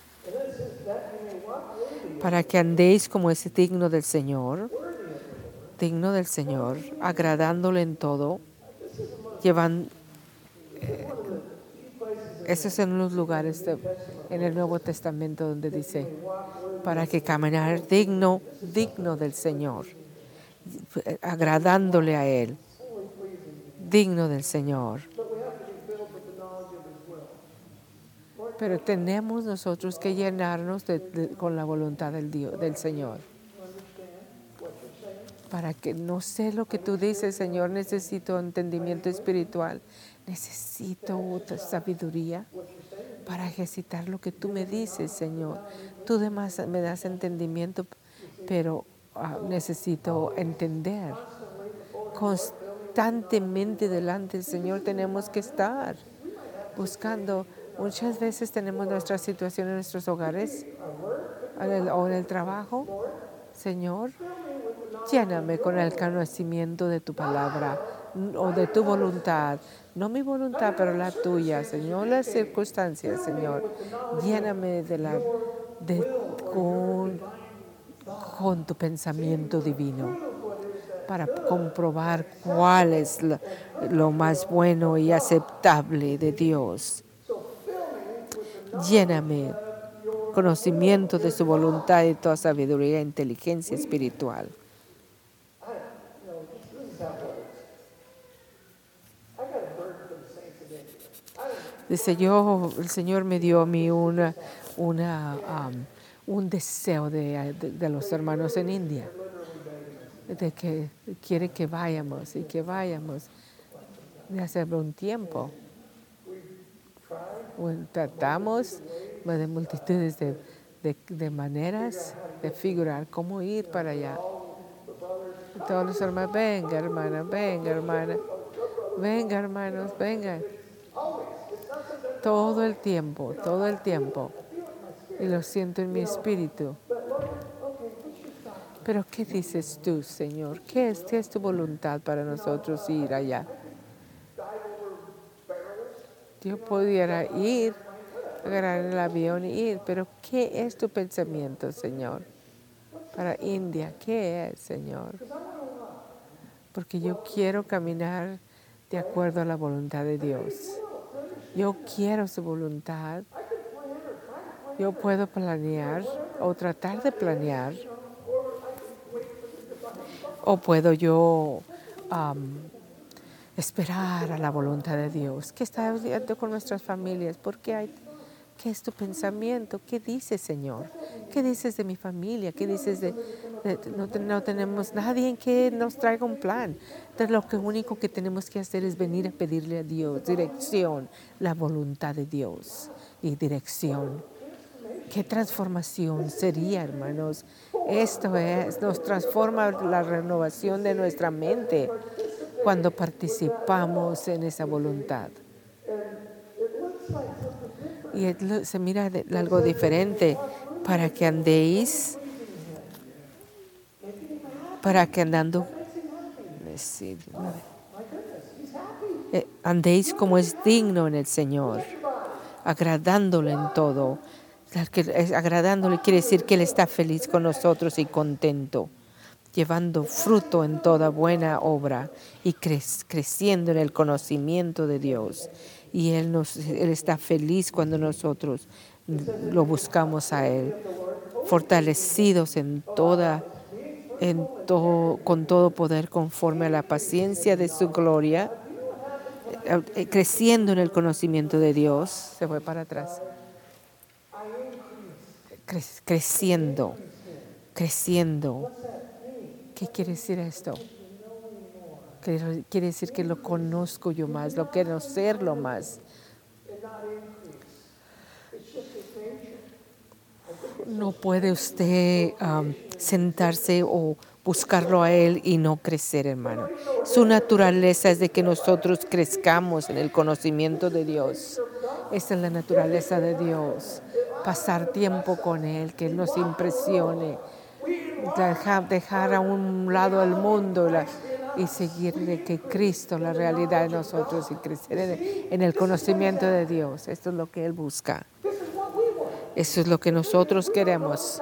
Para que andéis como es digno del Señor, agradándole en todo, llevan. Esos son los lugares en el Nuevo Testamento donde dice, para que caminar digno del Señor, agradándole a Él, digno del Señor. Pero tenemos nosotros que llenarnos con la voluntad del Señor. Para que no sé lo que tú dices, Señor, necesito entendimiento espiritual, necesito sabiduría para ejercitar lo que tú me dices, Señor. Tú además me das entendimiento, pero necesito entender. Constantemente delante del Señor tenemos que estar buscando. Muchas veces tenemos nuestra situación en nuestros hogares o en el trabajo. Señor, lléname con el conocimiento de tu palabra o de tu voluntad. No mi voluntad, pero la tuya, Señor. Las circunstancias, Señor. Lléname con tu pensamiento divino para comprobar cuál es lo más bueno y aceptable de Dios. Lléname conocimiento de su voluntad y toda sabiduría e inteligencia espiritual. Dice el Señor me dio a mí un deseo de los hermanos en India, de que quiere que vayamos y que vayamos de hace un tiempo. Tratamos de multitudes de maneras de figurar cómo ir para allá. Todos los hermanos, venga hermana, venga hermana, venga hermanos, vengan. Todo el tiempo. Y lo siento en mi espíritu. Pero ¿qué dices tú, Señor? ¿Qué es tu voluntad para nosotros ir allá? Yo pudiera ir, agarrar el avión y ir, pero ¿qué es tu pensamiento, Señor? Para India, ¿qué es, Señor? Porque yo quiero caminar de acuerdo a la voluntad de Dios. Yo quiero su voluntad. Yo puedo planear o tratar de planear. O puedo yo esperar a la voluntad de Dios. ¿Qué está haciendo con nuestras familias? ¿Qué es tu pensamiento? ¿Qué dices, Señor? ¿Qué dices de mi familia? ¿Qué dices no tenemos nadie que nos traiga un plan? Entonces lo único que tenemos que hacer es venir a pedirle a Dios dirección, la voluntad de Dios y dirección. ¿Qué transformación sería, hermanos? Esto nos transforma la renovación de nuestra mente cuando participamos en esa voluntad. Y se mira algo diferente para que andéis, andéis como es digno en el Señor, agradándole en todo. Agradándole quiere decir que Él está feliz con nosotros y contento, llevando fruto en toda buena obra y creciendo en el conocimiento de Dios. Y Él está feliz cuando nosotros lo buscamos a Él, fortalecidos con todo poder conforme a la paciencia de su gloria, creciendo en el conocimiento de Dios. Se fue para atrás. Creciendo. ¿Qué quiere decir esto? Quiere decir que lo conozco yo más, lo quiero conocerlo más. No puede usted sentarse o buscarlo a Él y no crecer, hermano. Su naturaleza es de que nosotros crezcamos en el conocimiento de Dios. Esa es la naturaleza de Dios. Pasar tiempo con Él, que Él nos impresione. Dejar a un lado el mundo y seguir de que Cristo, la realidad de nosotros, y crecer en el conocimiento de Dios. Esto es lo que Él busca. Eso es lo que nosotros queremos.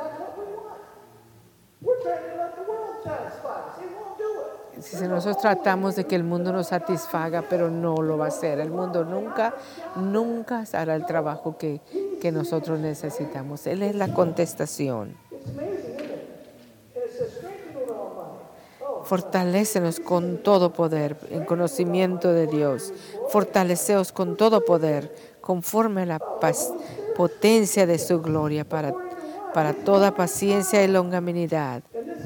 Si nosotros tratamos de que el mundo nos satisfaga, pero no lo va a hacer. El mundo nunca hará el trabajo que nosotros necesitamos. Él es la contestación. Fortalécenos con todo poder, en conocimiento de Dios. Fortaleceos con todo poder, conforme a la potencia de su gloria, para toda paciencia y longanimidad.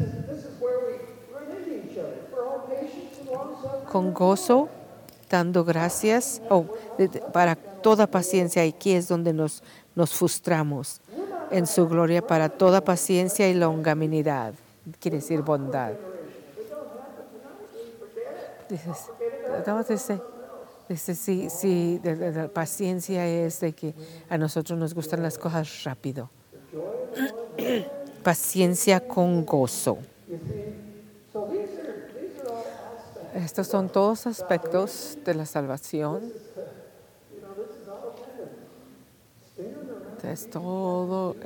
Con gozo, dando gracias, para toda paciencia. Aquí es donde nos frustramos. En su gloria, para toda paciencia y longanimidad. Quiere decir bondad. La paciencia es de que a nosotros nos gustan las cosas rápido. Paciencia con gozo. Estos son todos aspectos de la salvación. Es todo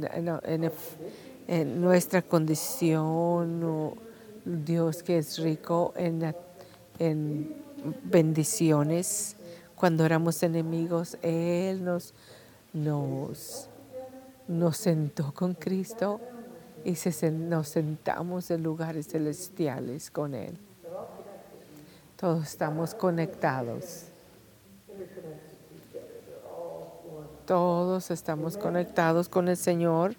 en nuestra condición. Dios que es rico en bendiciones. Cuando éramos enemigos, Él nos sentó con Cristo y nos sentamos en lugares celestiales con Él. Todos estamos conectados. Todos estamos conectados con el Señor.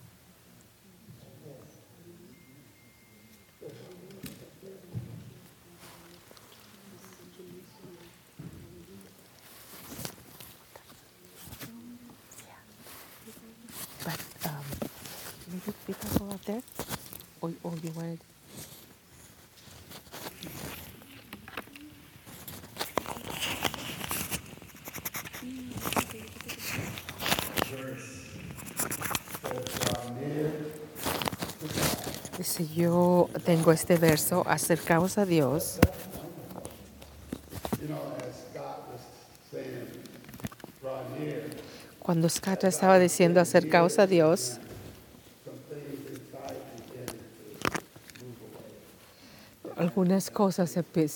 Dice, yo tengo este verso, acercaos a Dios. Cuando Scott estaba diciendo acercaos a Dios, algunas cosas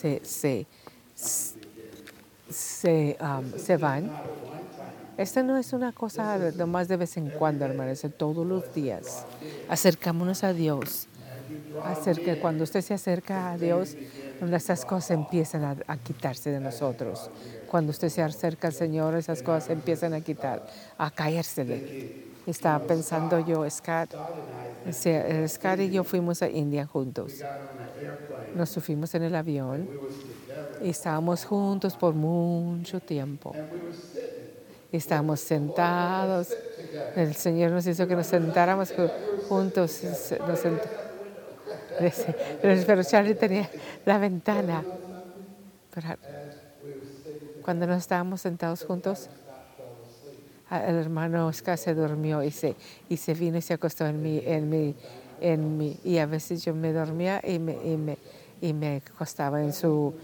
se van. Esta no es una cosa nomás de vez en cuando, hermanos, es todos los días. Acercámonos a Dios. Cuando usted se acerca a Dios, estas cosas empiezan a quitarse de nosotros. Cuando usted se acerca al Señor, esas cosas empiezan a quitar, a caérsele. Estaba pensando yo, Scott y yo fuimos a India juntos. Nos subimos en el avión y estábamos juntos por mucho tiempo. Estábamos sentados. El Señor nos hizo que nos sentáramos juntos. Pero Charlie tenía la ventana. Pero cuando nos estábamos sentados juntos, el hermano Oscar se durmió y se vino y se acostó en mí. Y a veces yo me dormía y y me acostaba en su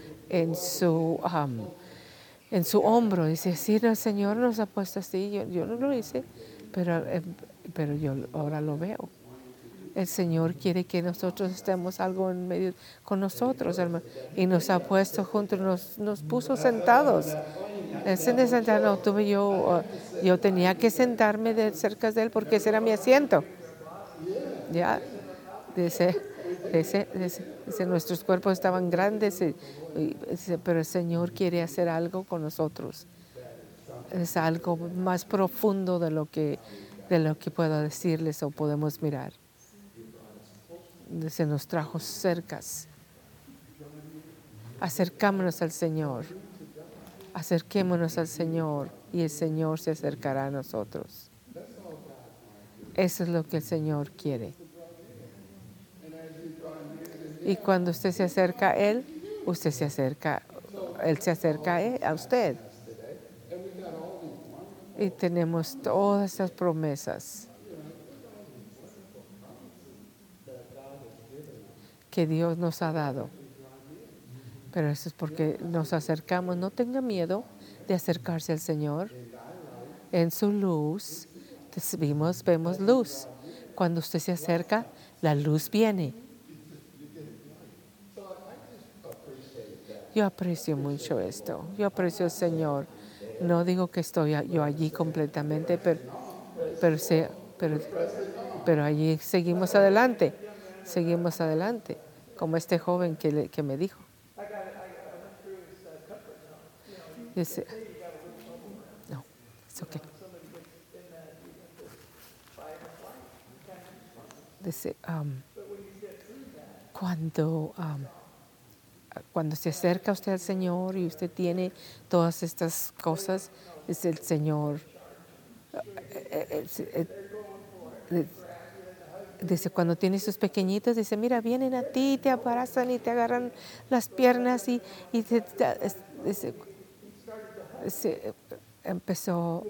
hombro. Dice, sí, el Señor nos ha puesto así. Yo no lo hice, pero yo ahora lo veo. El Señor quiere que nosotros estemos algo en medio con nosotros, hermano. Y nos ha puesto juntos, nos puso sentados. Ese de sentar no tuve yo tenía que sentarme cerca de él porque ese era mi asiento. Ya, dice, nuestros cuerpos estaban grandes, pero el Señor quiere hacer algo con nosotros. Es algo más profundo de lo que puedo decirles o podemos mirar. Se nos trajo cercas. Acercémonos al Señor. Acerquémonos al Señor y el Señor se acercará a nosotros. Eso es lo que el Señor quiere. Y cuando usted se acerca a Él, Él se acerca a usted. Y tenemos todas esas promesas que Dios nos ha dado. Pero eso es porque nos acercamos. No tenga miedo de acercarse al Señor. En su luz, vemos luz. Cuando usted se acerca, la luz viene. Yo aprecio mucho esto. Yo aprecio al Señor. No digo que estoy yo allí completamente, pero allí seguimos adelante. Seguimos adelante. Como este joven que me dijo. Dice, no, it's okay. Dice, cuando se acerca usted al Señor y usted tiene todas estas cosas, es el Señor. Dice, cuando tiene sus pequeñitos, dice, mira, vienen a ti, te abrazan y te agarran las piernas y empezó.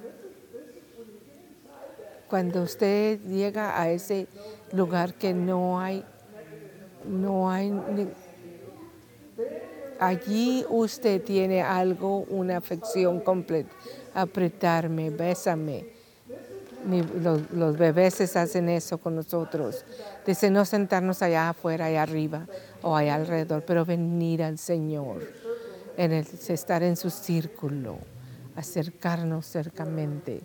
Cuando usted llega a ese lugar que no hay allí usted tiene algo, una afección completa. Apretarme, bésame. Los bebés hacen eso con nosotros. Dice no sentarnos allá afuera, allá arriba o allá alrededor, pero venir al Señor, estar en su círculo, acercarnos cercamente,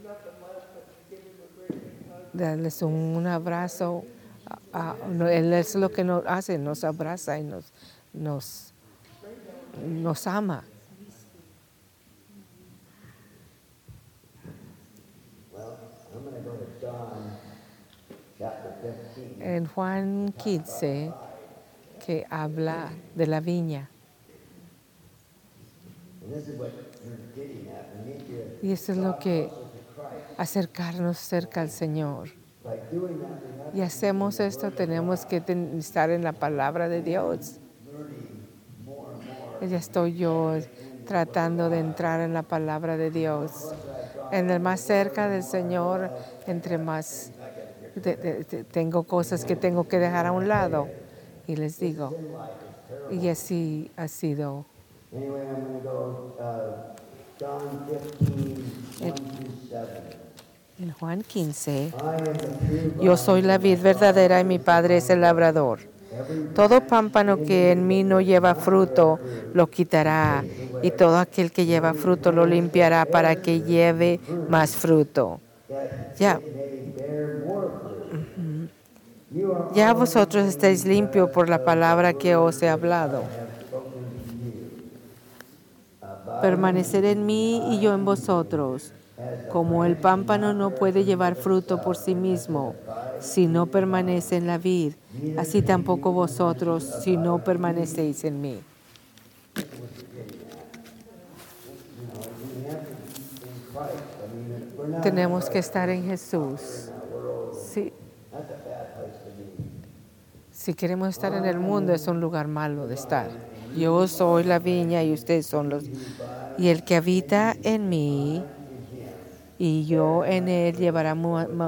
darles un abrazo. Él es lo que nos hace, nos abraza y nos ama. En Juan 15, que habla de la viña. Y eso es lo que acercarnos cerca al Señor. Y hacemos esto, tenemos que estar en la palabra de Dios. Ya estoy yo tratando de entrar en la palabra de Dios. En el más cerca del Señor, entre más tengo cosas que tengo que dejar a un lado. Y les digo, y así ha sido. En Juan 15, yo soy la vid verdadera y mi Padre es el labrador. Todo pámpano que en mí no lleva fruto, lo quitará, y todo aquel que lleva fruto lo limpiará para que lleve más fruto. Ya vosotros estáis limpios por la palabra que os he hablado. Permanecer en mí y yo en vosotros. Como el pámpano no puede llevar fruto por sí mismo si no permanece en la vid, así tampoco vosotros si no permanecéis en mí. Tenemos que estar en Jesús. Si queremos estar en el mundo, es un lugar malo de estar. Yo soy la viña y ustedes son los. Y el que habita en mí y yo en él llevará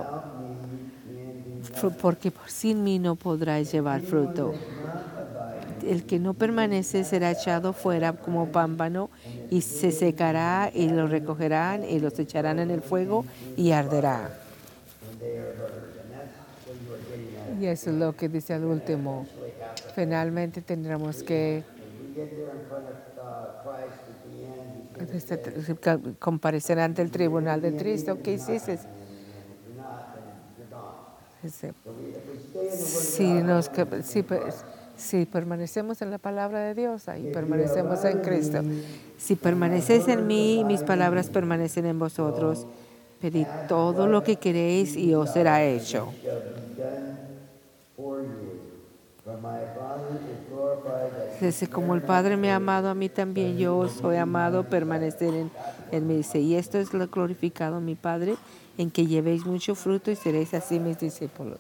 porque sin mí no podráis llevar fruto. el que no permanece será echado fuera como pámpano y se secará y lo recogerán y los echarán en el fuego y arderá. when they are heard. And that's what you were getting at. Y eso es lo que dice al último. Eventually happen. Finalmente tendremos que When we get there in front of Christ at the end, he's going to say, comparecer ante el tribunal de Cristo. ¿Qué hiciste? and if you're not, then you're gone. Dice, So if we stay in the Word of si, God, nos, si permanecemos en la palabra de Dios, ahí permanecemos en Cristo. Si permanecéis en mí y mis palabras permanecen en vosotros, pedid todo lo que queréis y os será hecho. shall be done for you. For my Father is glorified that Dice, como el Padre me ha amado a mí también, yo os soy amado, permanecer en mí. Dice, y esto es lo glorificado mi Padre, en que llevéis mucho fruto y seréis así mis discípulos.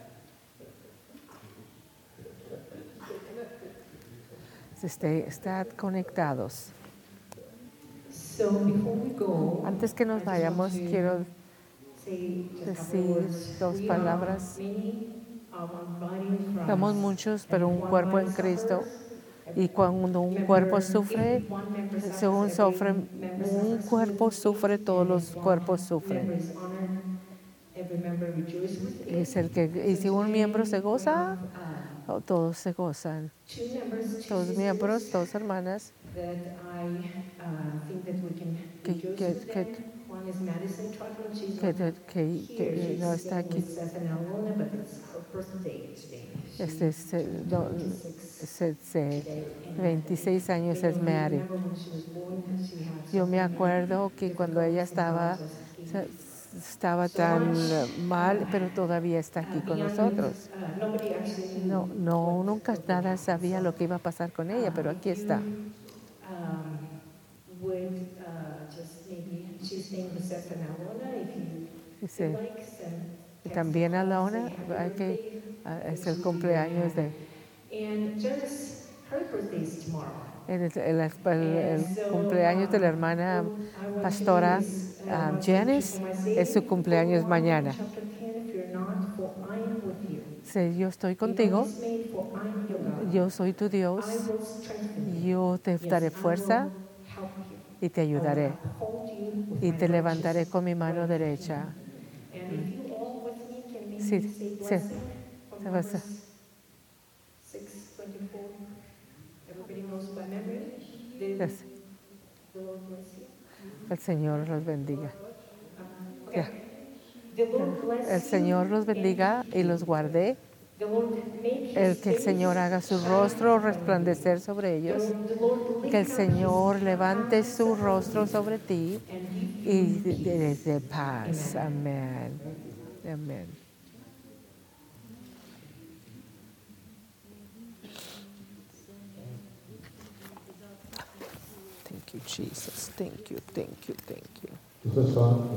Estad conectados. So before we go, Antes que nos vayamos, quiero say just a couple decir words. dos We palabras. are many of our body in Christ. Somos muchos, pero un One cuerpo en body Cristo. suffers, Y cuando un cuerpo sufre, if one member suffers, según sufre, every member un suffers. cuerpo sufre, todos los If one cuerpos member sufren. is honored, every member rejoices with it. Es el que, y si un miembro se goza, todos se gozan. Two members, two Dos sisters miembros, dos hermanas, that I think that we can que- rejoice que- with que- them. One is Madison Trotman, she's que, not que here, she's no está staying aquí. with Seth and Alona, but it's her birthday today. Este, no, 26 26 años es Mary. Yo me acuerdo que cuando ella estaba tan mal, pero todavía está aquí con nosotros. No, nunca nada sabía lo que iba a pasar con ella, pero aquí está. Dice, y también a Laura, hay que, es el cumpleaños de... El cumpleaños de la hermana pastora Janice es su cumpleaños mañana. Sí, yo estoy contigo, yo soy tu Dios, yo te daré fuerza y te ayudaré y te levantaré con mi mano derecha. Sí, sí, se va a hacer. Yes. El Señor los bendiga. Ya. El Señor los bendiga y los guarde. Que el Señor haga su rostro resplandecer sobre ellos. Que el Señor levante su rostro sobre ti y de paz. Amén. Amén. Thank you, Jesus. Thank you, thank you, thank you. This is fun.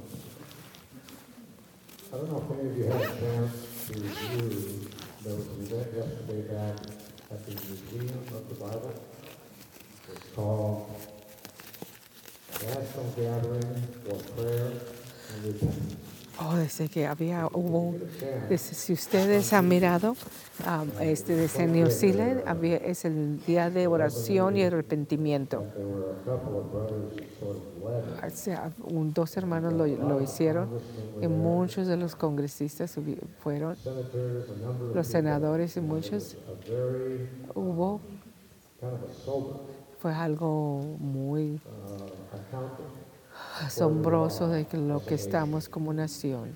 I don't know if any of you had a chance to review those event yesterday back at the Museum of the Bible. It's called National Gathering for Prayer and Repentance. Oh, desde que si ustedes han mirado, desde New Zealand, es el día de oración y arrepentimiento. There were a couple of brothers that sort of led it. O sea, dos hermanos lo hicieron y muchos de los congresistas fueron, Senators, a number of los senadores y muchos. a very Hubo, kind of a sober fue algo muy accounting. asombroso de lo que estamos como nación.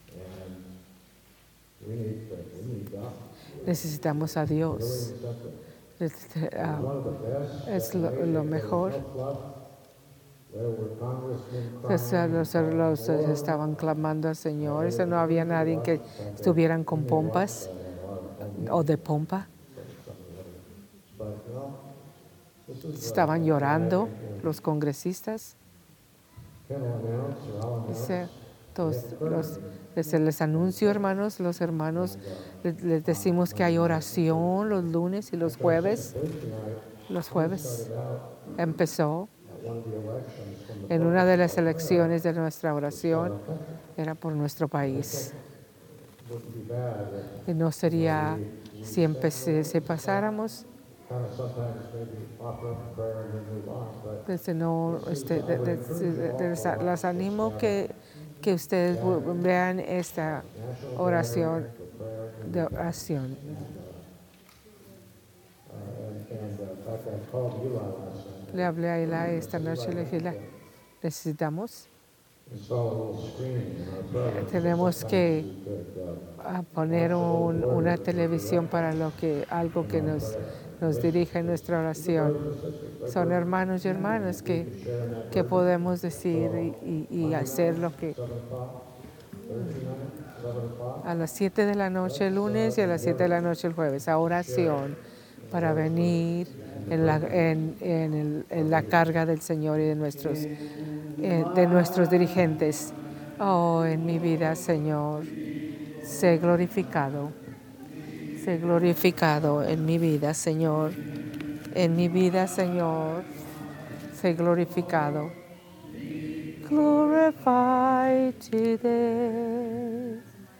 We need God. Necesitamos a Dios. One of the best. Es lo mejor. There were congressmen Pues, los estaban clamando al Señor. Eso no había nadie que estuvieran con pompas o de pompa. Estaban llorando los congresistas. Dice, les anuncio, hermanos, los hermanos, les decimos que hay oración los lunes y los jueves. Los jueves empezó en una de las elecciones de nuestra oración, era por nuestro país. Y no sería si pasáramos kind of sometimes maybe offer up a prayer and then move on, but Las animo que ustedes vean esta oración de oración. in fact, I called Eli last night. Le hablé a Eli esta noche, le dije, necesitamos, Install a little screen in our prayer room. tenemos que poner una televisión para algo que nos dirija en nuestra oración. Son hermanos y hermanas que podemos decir y hacer lo que a las 7 de la noche el lunes y a las 7 de la noche el jueves, a oración para venir en la carga del Señor y de nuestros dirigentes. Oh, en mi vida, Señor, sé glorificado en mi vida, Señor. En mi vida, Señor, sé glorificado. Glorify today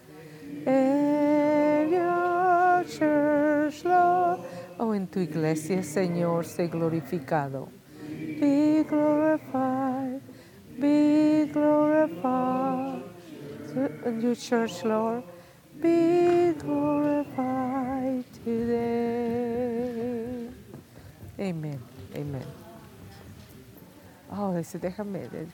in your church, Lord. Oh, en tu iglesia, Señor, sé glorificado. Be glorified, be glorified. In your church, Lord, be glorified today. Amen, amen. Oh, déjame ver.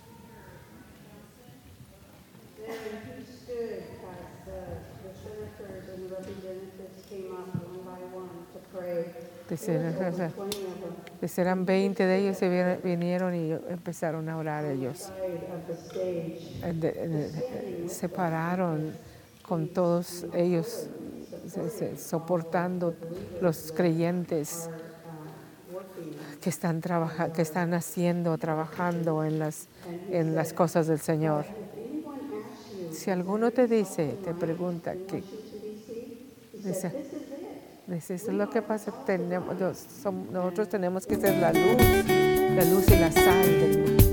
Then he stood as the senators and representatives came up one by one to pray. There was over 20 of them. Eran 20 de ellos y vinieron y empezaron a orar ellos. Side of the stage. Se pararon con todos ellos soportando los creyentes que están trabajando en las cosas del Señor. Si alguno te pregunta que dice, eso es lo que pasa, nosotros tenemos que ser la luz y la sal del mundo.